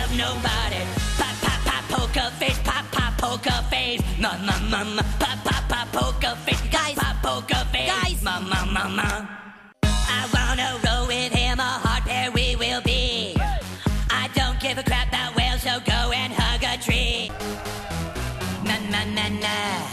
love nobody. Pop, pop, pop, poker face, pop, pop, poker face. Ma, ma, ma, ma. Pop, pop, pop, poker face, guys, pop, poker face. Guys, ma, ma, ma, ma. I wanna roll with him, a hard pair we will be. I don't give a crap about whales, so go and hug a tree. Na, na, na, na.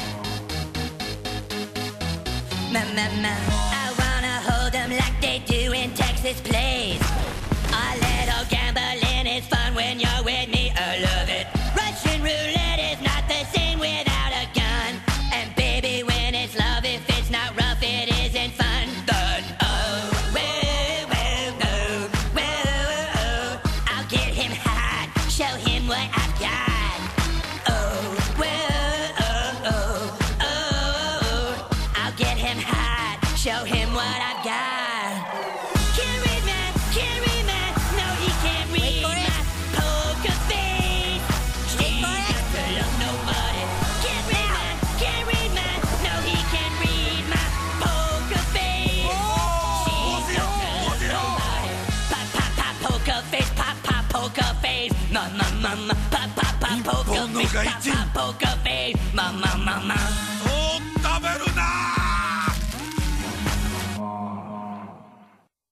Ma, ma, ma. I wanna hold them like they do in Texas plays. A little gambling is fun when you're with me, I love it. Russian roulette is not the same without a gun. And baby, when it's love, if it's not rough, it isn't fun. But oh, whoa, whoa, whoa, whoa, oh. I'll get him hot, show him what I've got. Oh, whoa, oh, oh, oh. I'll get him hot, show him what I've got. Can't read man, no he can't read my poker face. She's got to love nobody. Can't read man, no he can't read my poker face. She's got to love nobody. Pop, pop, pop, poker face, pop, pop, poker face. Ma, ma, ma, ma. Pop, pop, pop, poker face, pop, pop, poker face. Ma, ma, ma, ma. おー、食べるなー